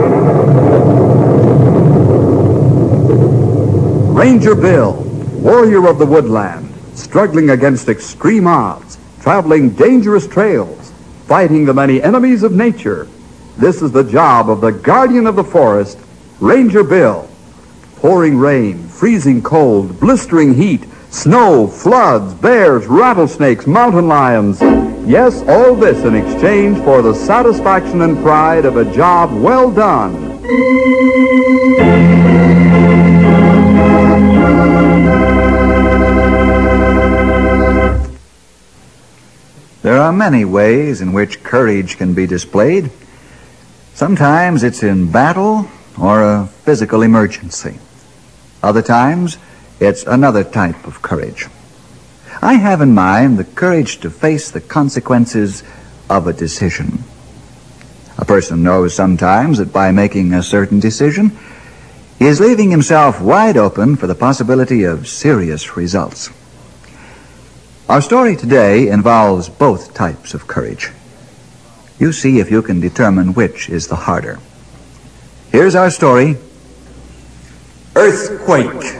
Ranger Bill, warrior of the woodland, struggling against extreme odds, traveling dangerous trails, fighting the many enemies of nature. This is the job of the guardian of the forest, Ranger Bill. Pouring rain, freezing cold, blistering heat, snow, floods, bears, rattlesnakes, mountain lions. Yes, all this in exchange for the satisfaction and pride of a job well done. There are many ways in which courage can be displayed. Sometimes it's in battle or a physical emergency. Other times, it's another type of courage. I have in mind the courage to face the consequences of a decision. A person knows sometimes that by making a certain decision, he is leaving himself wide open for the possibility of serious results. Our story today involves both types of courage. You see if you can determine which is the harder. Here's our story, Earthquake.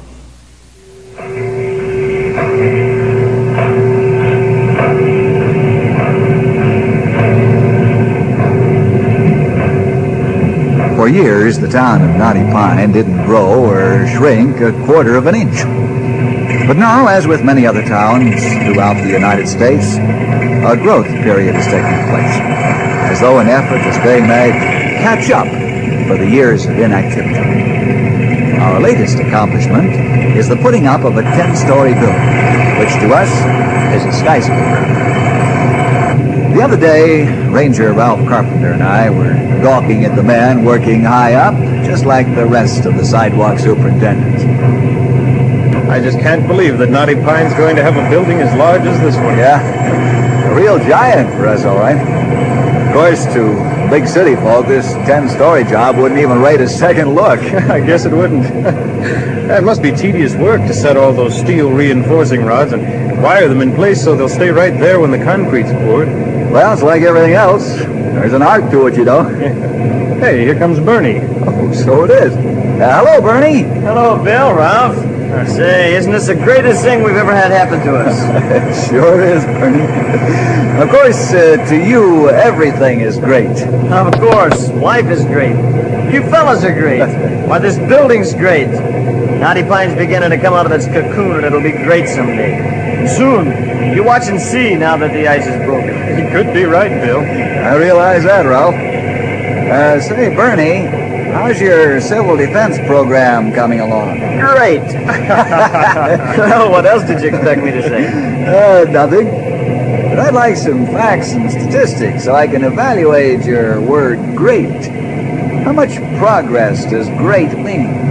For years, the town of Knotty Pine didn't grow or shrink a quarter of an inch. But now, as with many other towns throughout the United States, a growth period is taking place, as though an effort is being made to catch up for the years of inactivity. Our latest accomplishment is the putting up of a 10-story building, which to us is a skyscraper. The other day, Ranger Ralph Carpenter and I were gawking at the men working high up, just like the rest of the sidewalk superintendents. I just can't believe that Knotty Pine's going to have a building as large as this one. Yeah, a real giant for us, all right. Of course, to big city folk, this 10-story job wouldn't even rate a second look. I guess it wouldn't. It must be tedious work to set all those steel reinforcing rods and wire them in place so they'll stay right there when the concrete's poured. Well, it's like everything else. There's an art to it, you know. Hey, here comes Bernie. Oh, so it is. Hello, Bernie. Hello, Bill, Ralph. Say, isn't this the greatest thing we've ever had happen to us? It sure is, Bernie. Of course, to you, everything is great. Of course. Life is great. You fellas are great. Why, this building's great. Knotty Pine's beginning to come out of its cocoon, and it'll be great someday. Soon. You watch and see now that the ice is broken. You could be right, Bill. I realize that, Ralph. Say, Bernie, how's your civil defense program coming along? Great. Well, what else did you expect me to say? Nothing. But I'd like some facts and statistics so I can evaluate your word great. How much progress does great mean?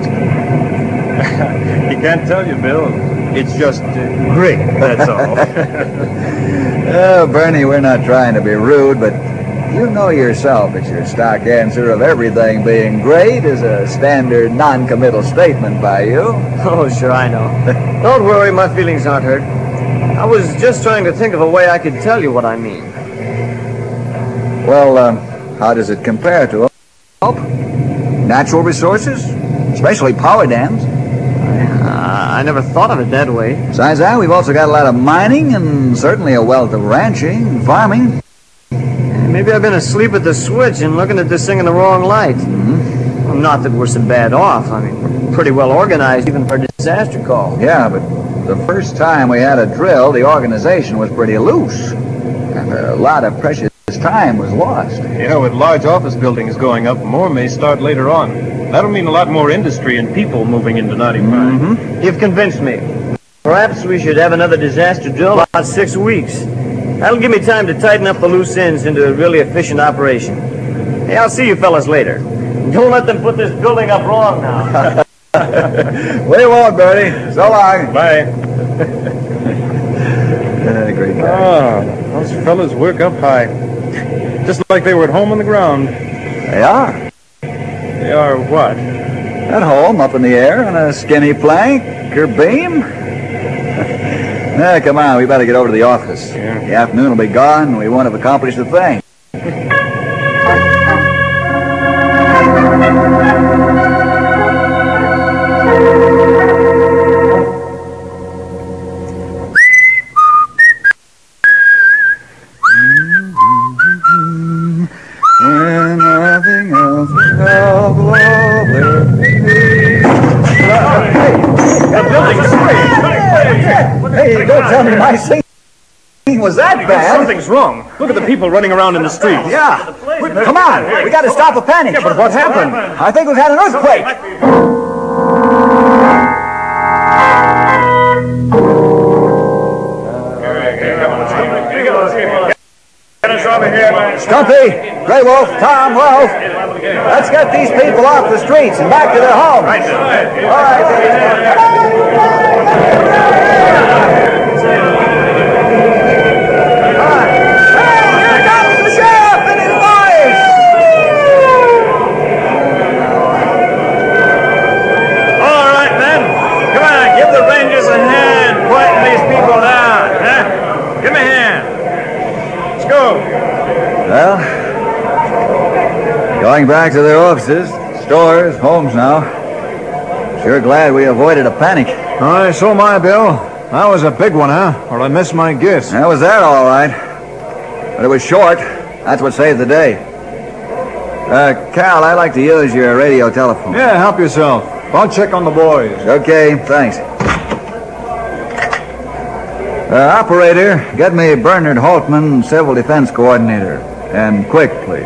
He can't tell you, Bill. It's just great, that's all. Oh, Bernie, we're not trying to be rude, but you know yourself that your stock answer of everything being great is a standard non-committal statement by you. Oh, sure, I know. Don't worry, my feelings aren't hurt. I was just trying to think of a way I could tell you what I mean. Well, how does it compare to help? Natural resources, especially power dams. I never thought of it that way. Besides that, we've also got a lot of mining and certainly a wealth of ranching and farming. Maybe I've been asleep at the switch and looking at this thing in the wrong light. Mm-hmm. Well, not that we're so bad off. I mean, we're pretty well organized even for a disaster call. Yeah, but the first time we had a drill, the organization was pretty loose. And a lot of precious time was lost. You know, with large office buildings going up, more may start later on. That'll mean a lot more industry and people moving into Knotty Pine. Mm-hmm. You've convinced me. Perhaps we should have another disaster drill about 6 weeks. That'll give me time to tighten up the loose ends into a really efficient operation. Hey, I'll see you fellas later. Don't let them put this building up wrong now. We won't, Bertie. So long. Bye. Great guy. Those fellas work up high. Just like they were at home on the ground. They are. They are what? At home, up in the air, on a skinny plank or beam. Come on, we better get over to the office. Yeah. The afternoon will be gone, and we won't have accomplished a thing. Hey, don't tell me my singing was that bad. Something's wrong. Look at the people running around in the street. Yeah. Come on. We got to stop a panic. Yeah, but what happened? I think we've had an earthquake. Stumpy, Grey Wolf, Tom, Wolf, let's get these people off the streets and back to their homes. All right. Hey, here comes the sheriff and his boys. All right, then. Come on, give the Rangers a hand quieting these people down. Huh? Give me a hand. Let's go. Well, going back to their offices, stores, homes now. Sure glad we avoided a panic. Aye, so am I, Bill. That was a big one, huh? Or I missed my guess. That was that, all right. But it was short. That's what saved the day. Cal, I'd like to use your radio telephone. Yeah, help yourself. I'll check on the boys. Okay, thanks. Operator, get me Bernard Holtman, Civil Defense Coordinator. And quick, please.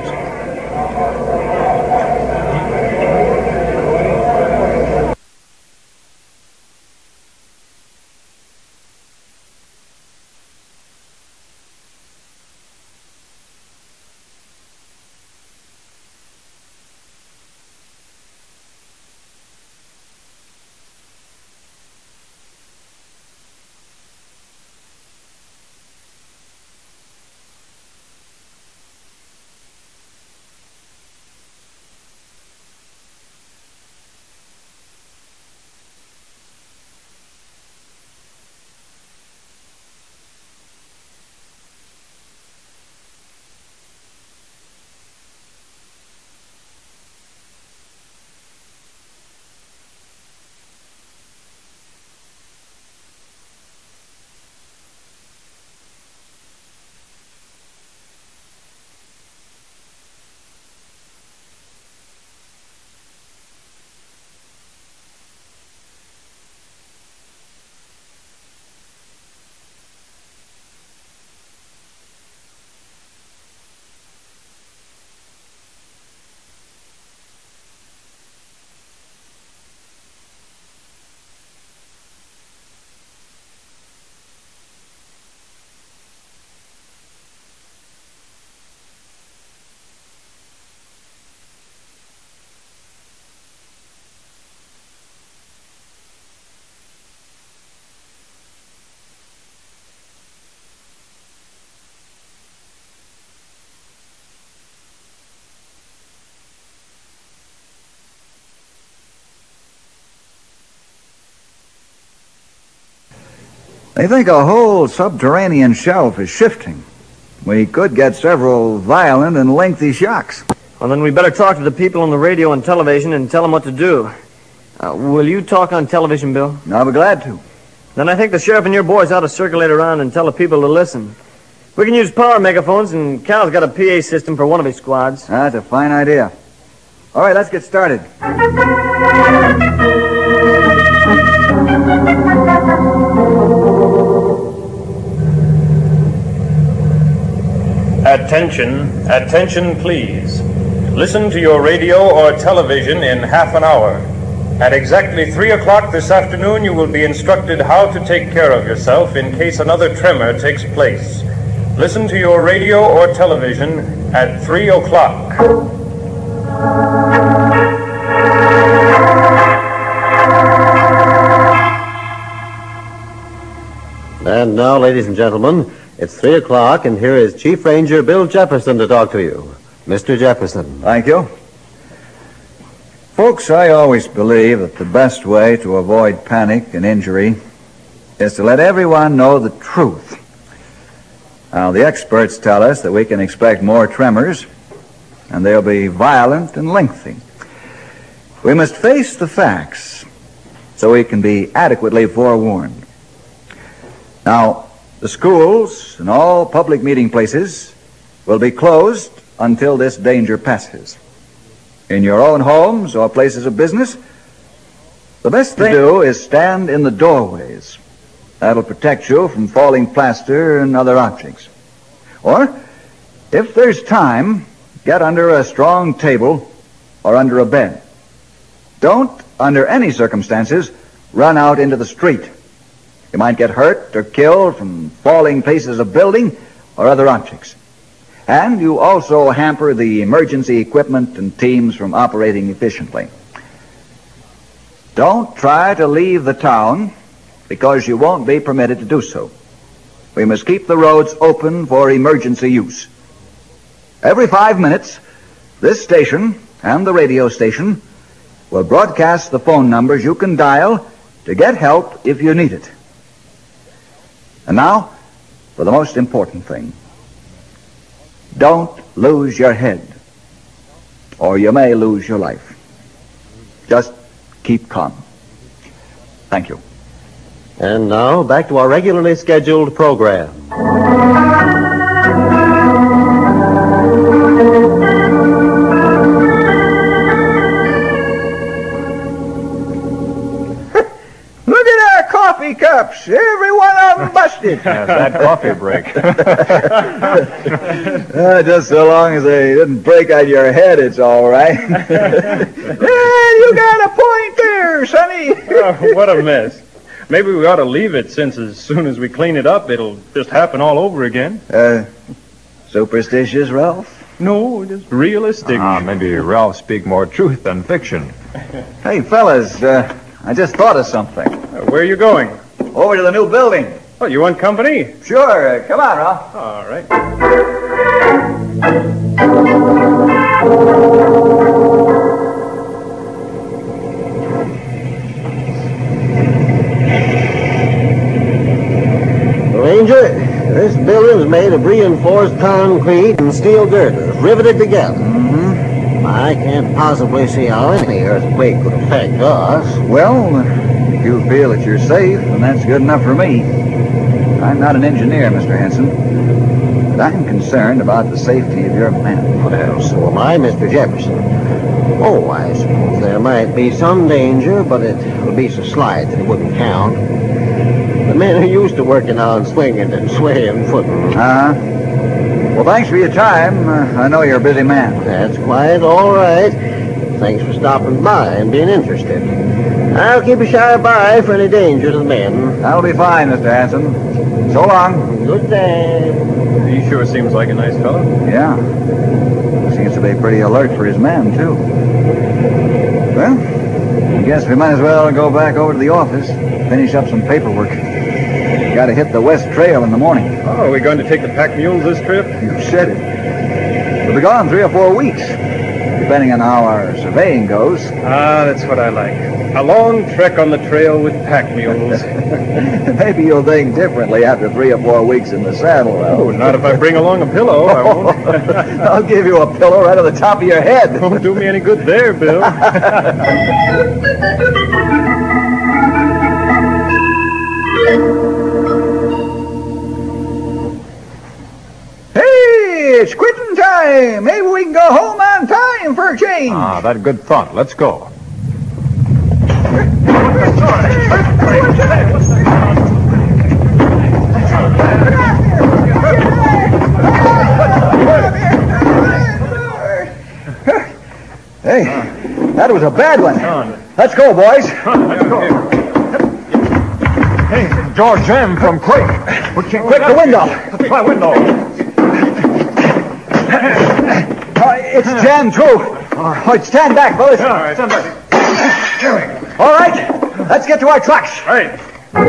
They think a whole subterranean shelf is shifting. We could get several violent and lengthy shocks. Well, then we better talk to the people on the radio and television and tell them what to do. Will you talk on television, Bill? I'll be glad to. Then I think the sheriff and your boys ought to circulate around and tell the people to listen. We can use power megaphones, and Cal's got a PA system for one of his squads. That's a fine idea. All right, let's get started. Attention please. Listen to your radio or television in half an hour. At exactly 3 o'clock this afternoon, you will be instructed how to take care of yourself in case another tremor takes place. Listen to your radio or television at 3 o'clock. And now, ladies and gentlemen, it's 3 o'clock, and here is Chief Ranger Bill Jefferson to talk to you. Mr. Jefferson. Thank you. Folks, I always believe that the best way to avoid panic and injury is to let everyone know the truth. Now, the experts tell us that we can expect more tremors, and they'll be violent and lengthy. We must face the facts so we can be adequately forewarned. Now, the schools and all public meeting places will be closed until this danger passes. In your own homes or places of business, the best thing to do is stand in the doorways That'll protect you from falling plaster and other objects. Or, if there's time, get under a strong table or under a bed. Don't, under any circumstances, run out into the street. You might get hurt or killed from falling pieces of building or other objects. And you also hamper the emergency equipment and teams from operating efficiently. Don't try to leave the town because you won't be permitted to do so. We must keep the roads open for emergency use. Every 5 minutes, this station and the radio station will broadcast the phone numbers you can dial to get help if you need it. And now, for the most important thing. Don't lose your head, or you may lose your life. Just keep calm. Thank you. And now, back to our regularly scheduled program. Look at our coffee cups. Every one of them busted. Yeah, that coffee break. Just so long as they didn't break on your head, it's all right. You got a point there, Sonny. Oh, what a mess. Maybe we ought to leave it, since as soon as we clean it up, it'll just happen all over again. Superstitious, Ralph? No, just realistic. Maybe Ralph speak more truth than fiction. Hey, fellas, I just thought of something. Where are you going? Over to the new building. Oh, you want company? Sure, come on, Ralph. All right. Ranger, this building's made of reinforced concrete and steel girders, riveted together. Mm-hmm. I can't possibly see how any earthquake could affect us. Well, if you feel that you're safe, then that's good enough for me. I'm not an engineer, Mr. Hanson, but I'm concerned about the safety of your men. Well, so am I, Mr. Jefferson. Oh, I suppose there might be some danger, but it would be so slight that it wouldn't count. The men are used to working on swinging and swaying footing. Well, thanks for your time. I know you're a busy man. That's quite all right. Thanks for stopping by and being interested. I'll keep a sharp eye for any danger to the men. That'll be fine, Mr. Hanson. So long. Good day. He sure seems like a nice fellow. Yeah. Seems to be pretty alert for his men, too. Well, I guess we might as well go back over to the office, finish up some paperwork. Got to hit the West Trail in the morning. Oh, are we going to take the pack mules this trip? You said it. We'll be gone 3 or 4 weeks, depending on how our surveying goes. That's what I like. A long trek on the trail with pack mules. Maybe you'll think differently after 3 or 4 weeks in the saddle, though. Oh, not if I bring along a pillow, I won't. I'll give you a pillow right on the top of your head. Won't do me any good there, Bill. It's quitting time. Maybe we can go home on time for a change. That's a good thought. Let's go. Hey, that was a bad one. Let's go, boys. Let's go. Hey, George M. from Quake. Quick, the window. My window. It's jammed, too. All right, stand back, fellas. All right, stand back. All right, let's get to our trucks. All right.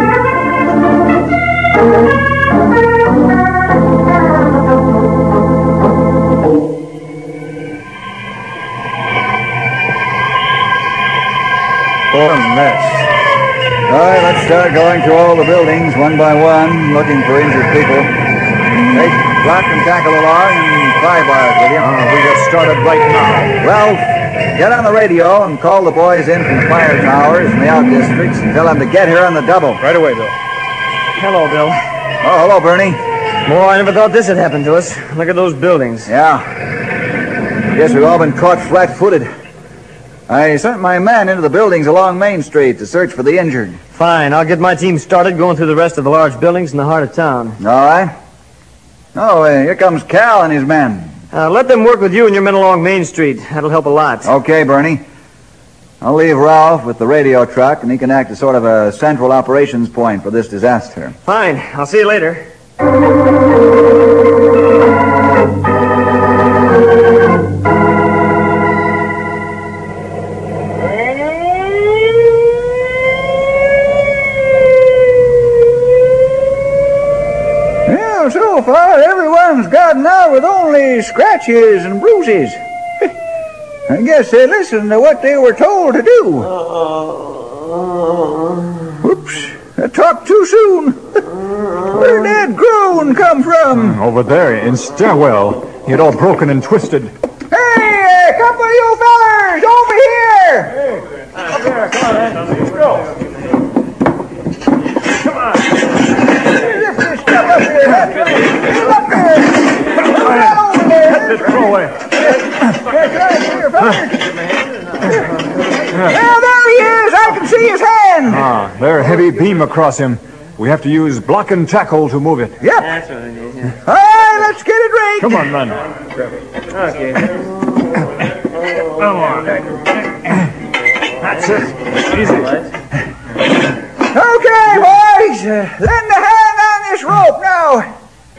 What a mess. All right, let's start going through all the buildings one by one, looking for injured people. Take block and tackle along and pry bars with you. We get started right now. Well, get on the radio and call the boys in from fire towers and the out districts and tell them to get here on the double. Right away, Bill. Hello, Bill. Oh, hello, Bernie. Boy, I never thought this had happened to us. Look at those buildings. Yeah. Guess we've all been caught flat-footed. I sent my men into the buildings along Main Street to search for the injured. Fine. I'll get my team started going through the rest of the large buildings in the heart of town. All right. Oh, here comes Cal and his men. Let them work with you and your men along Main Street. That'll help a lot. Okay, Bernie. I'll leave Ralph with the radio truck, and he can act as sort of a central operations point for this disaster. Fine. I'll see you later. Well, so far, everyone's gotten out with only scratches and bruises. I guess they listened to what they were told to do. Whoops, I talked too soon. Where'd that groan come from? Over there, in stairwell. It all broken and twisted. Hey, a couple of you fellers, over here! Let's go. Come on. Lift this stuff up here. Get up there. Get over there. Just throw away. Well, there he is. I can see his hand. Ah, there's a heavy beam across him. We have to use block and tackle to move it. Yep. That's what I need, yeah. All right, let's get it rigged. Come on, man. Okay. Come on. That's it. Easy. Okay, boys. Lend a hand on this rope now.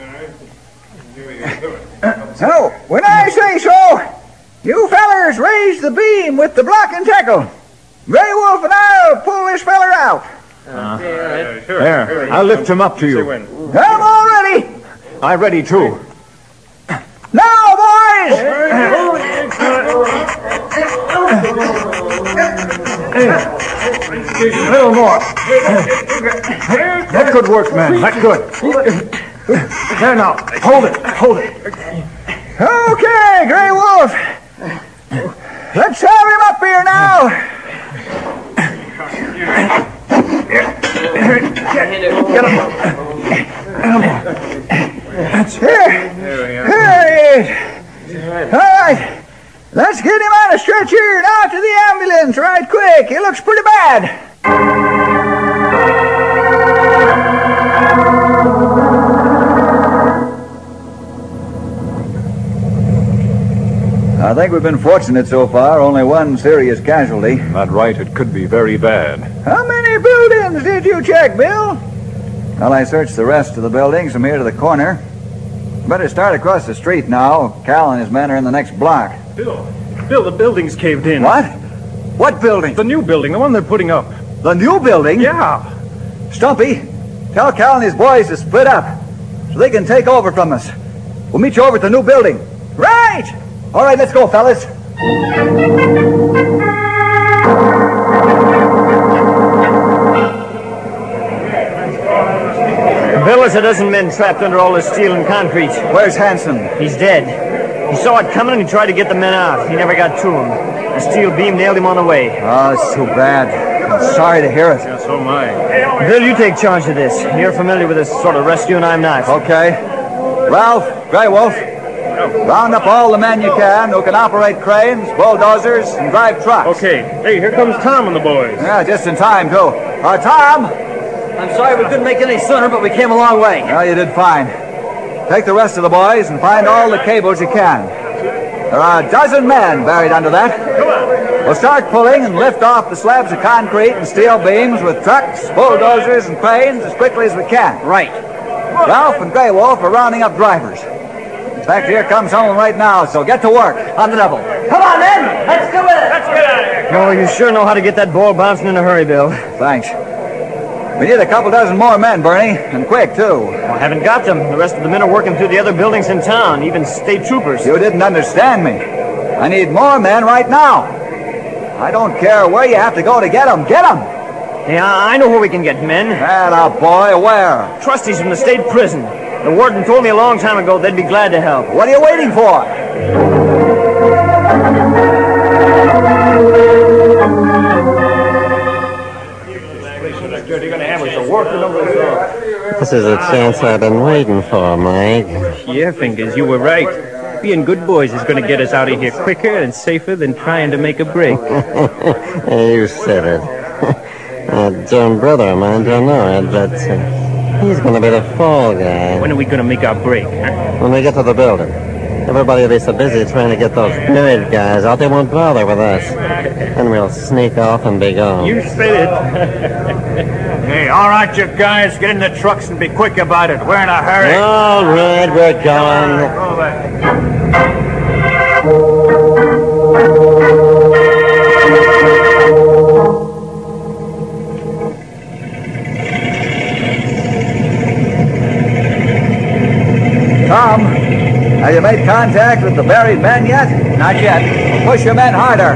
So, when I say so, you fellers raise the beam with the block and tackle. Grey Wolf and I'll pull this feller out. There, I'll lift him up to you. I'm all ready. I'm ready, too. Now, boys! A little more. That could work, man. That could. There now. Hold it. Hold it. Okay, Grey Wolf. Let's have him up here now. Get him. There he is. All right. Let's get him on a stretcher and out to the ambulance right quick. He looks pretty bad. I think we've been fortunate so far. Only one serious casualty. Not right. It could be very bad. How many buildings did you check, Bill? Well, I searched the rest of the buildings from here to the corner. Better start across the street now. Cal and his men are in the next block. Bill, the building's caved in. What? What building? The new building, the one they're putting up. The new building? Yeah. Stumpy, tell Cal and his boys to split up so they can take over from us. We'll meet you over at the new building. Right! All right, let's go, fellas. Bill, there's a dozen men trapped under all this steel and concrete. Where's Hanson? He's dead. He saw it coming and he tried to get the men out. He never got to him. The steel beam nailed him on the way. Oh, it's too bad. I'm sorry to hear it. Yeah, so am I. Bill, you take charge of this. You're familiar with this sort of rescue, and I'm not. Okay. Ralph, Grey Wolf, round up all the men you can who can operate cranes, bulldozers, and drive trucks. Okay. Hey, here comes Tom and the boys. Yeah, just in time, too. Tom! I'm sorry we couldn't make it any sooner, but we came a long way. Well, you did fine. Take the rest of the boys and find all the cables you can. There are a dozen men buried under that. Come on. We'll start pulling and lift off the slabs of concrete and steel beams with trucks, bulldozers, and cranes as quickly as we can. Right. Ralph and Grey Wolf are rounding up drivers. In fact, here comes someone right now, so get to work on the double. Come on, men. Let's do it. Let's get out of here. Oh, you sure know how to get that ball bouncing in a hurry, Bill. Thanks. We need a couple dozen more men, Bernie, and quick, too. I haven't got them. The rest of the men are working through the other buildings in town, even state troopers. You didn't understand me. I need more men right now. I don't care where you have to go to get them. Get them! Yeah, I know where we can get men. Atta boy, where? Trustees from the state prison. The warden told me a long time ago they'd be glad to help. What are you waiting for? This is a chance I've been waiting for, Mike. Yeah, Fingers, you were right. being good boys is going to get us out of here quicker and safer than trying to make a break. You said it. That dumb brother of mine don't know it, but he's going to be the fall guy. When are we going to make our break, huh? When we get to the building. Everybody will be so busy trying to get those buried guys out, they won't bother with us. And we'll sneak off and be gone. You said it. Hey, all right, you guys, get in the trucks and be quick about it. We're in a hurry. All right, we're going. Tom, have you made contact with the buried men yet? Not yet. Push your men harder.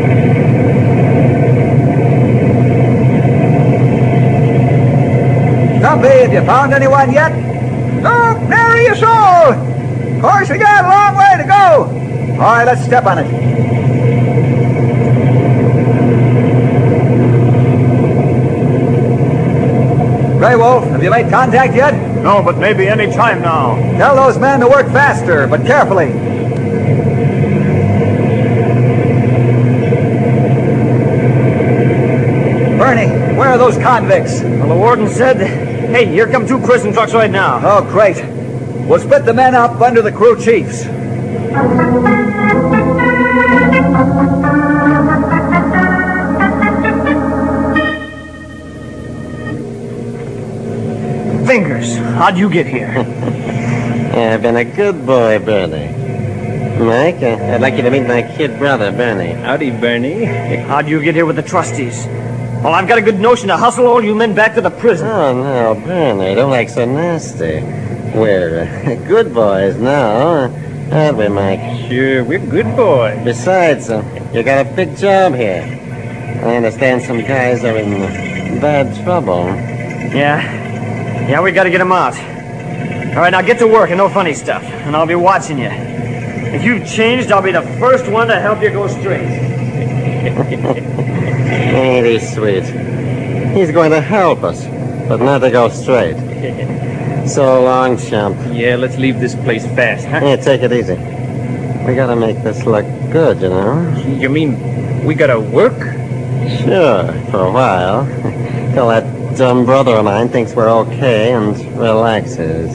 Stumpy, have you found anyone yet? No, nary a soul. Of course, we got a long way to go. All right, let's step on it. Grey Wolf, have you made contact yet? No, but maybe any time now. Tell those men to work faster, but carefully. Bernie, where are those convicts? Well, the warden said, hey, here come 2 prison trucks right now. Oh, great. We'll split the men up under the crew chiefs. Fingers, how'd you get here? I've been a good boy, Bernie. Mike, I'd like you to meet my kid brother, Bernie. Howdy, Bernie. How'd you get here with the trustees? Well, I've got a good notion to hustle all you men back to the prison. Oh, no, Bernie, don't act so nasty. We're good boys now, aren't we, Mike? Sure, we're good boys. Besides, you got a big job here. I understand some guys are in bad trouble. Yeah, we gotta get them out. All right, now get to work and no funny stuff, and I'll be watching you. If you've changed, I'll be the first one to help you go straight. Ain't he sweet? He's going to help us, but not to go straight. So long, chump. Yeah, let's leave this place fast, huh? Yeah, take it easy. We gotta make this look good, you know? You mean we gotta work? Sure, for a while. Till that dumb brother of mine thinks we're okay and relaxes.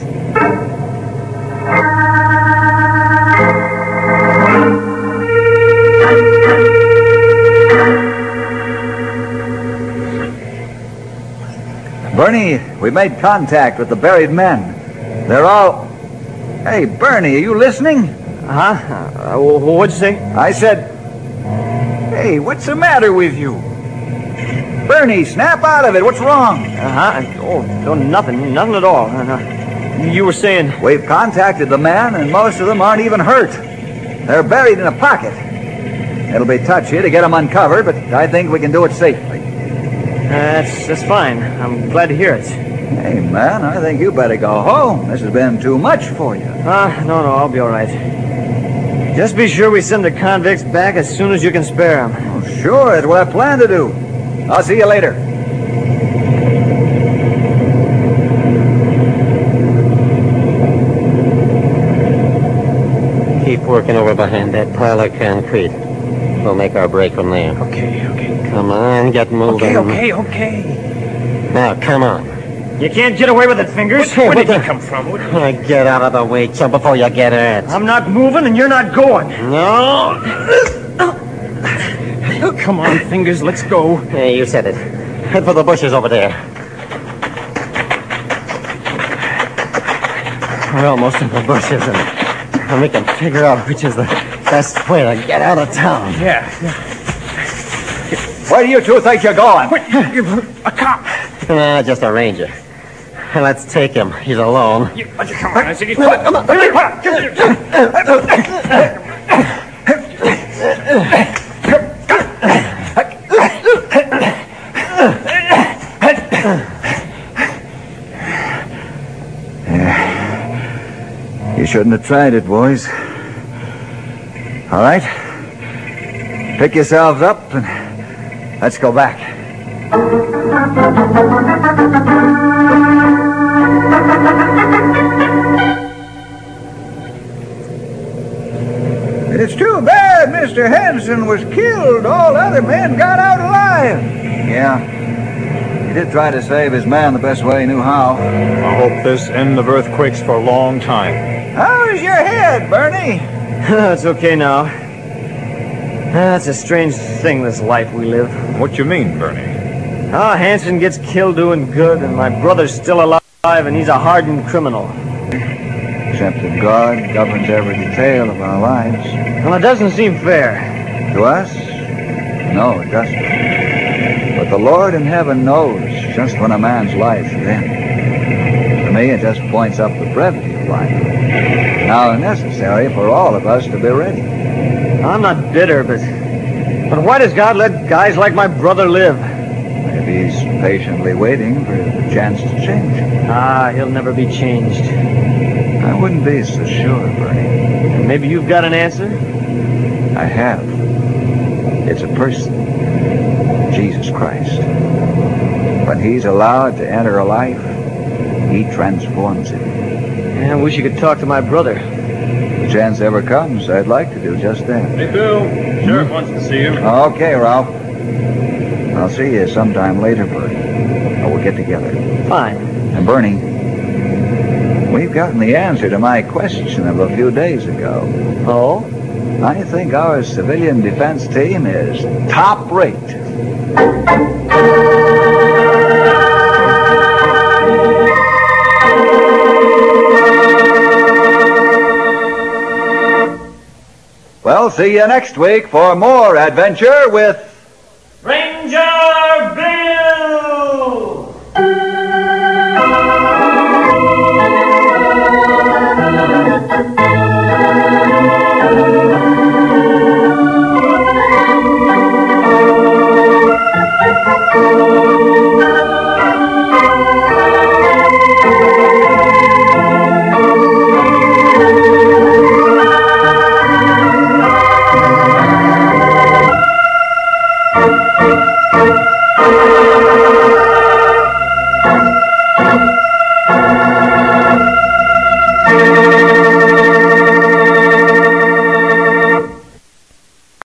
Bernie, we made contact with the buried men. They're all... Hey, Bernie, are you listening? Huh? What'd you say? I said... Hey, what's the matter with you? Bernie, snap out of it. What's wrong? Oh, nothing at all. You were saying... We've contacted the men, and most of them aren't even hurt. They're buried in a pocket. It'll be touchy to get them uncovered, but I think we can do it safely. That's fine. I'm glad to hear it. Hey, man, I think you better go home. This has been too much for you. No, I'll be all right. Just be sure we send the convicts back as soon as you can spare them. Oh, sure, it's what I plan to do. I'll see you later. Keep working over behind that pile of concrete. We'll make our break from there. Okay. Come on, get moving. Okay. Now, come on. You can't get away with it, Fingers. Where did you come from? Get out of the way, chump, before you get hurt. I'm not moving and you're not going. No. Come on, Fingers, let's go. Hey, you said it. Head for the bushes over there. We're almost in the bushes, and we can figure out which is the best way to get out of town. Yeah. Where do you two think you're going? A cop. Nah, just a ranger. Let's take him. He's alone. Come on, I said come You shouldn't have tried it, boys. All right? Pick yourselves up and let's go back. It's too bad Mr. Henson was killed. All other men got out alive. Yeah. He did try to save his man the best way he knew how. I hope this end of earthquakes for a long time. How's your head, Bernie? It's okay now. It's a strange thing, this life we live. What you mean, Bernie? Hanson gets killed doing good, and my brother's still alive, and he's a hardened criminal. Except that God governs every detail of our lives. Well, it doesn't seem fair. To us? No, it doesn't. But the Lord in heaven knows just when a man's life should end. To me, it just points up the brevity of life. Now, necessary for all of us to be ready. I'm not bitter, but why does God let guys like my brother live? Maybe he's patiently waiting for the chance to change. He'll never be changed. I wouldn't be so sure, Bernie. Maybe you've got an answer? I have. It's a person. Jesus Christ. When he's allowed to enter a life, he transforms it. I wish you could talk to my brother. If the chance ever comes, I'd like to do just that. Hey, Bill. Sheriff wants to see you. Okay, Ralph. I'll see you sometime later, Bernie. Or we'll get together. Fine. And Bernie, we've gotten the answer to my question of a few days ago. Oh? I think our civilian defense team is top rate. Well, see you next week for more adventure with Ranger Bill!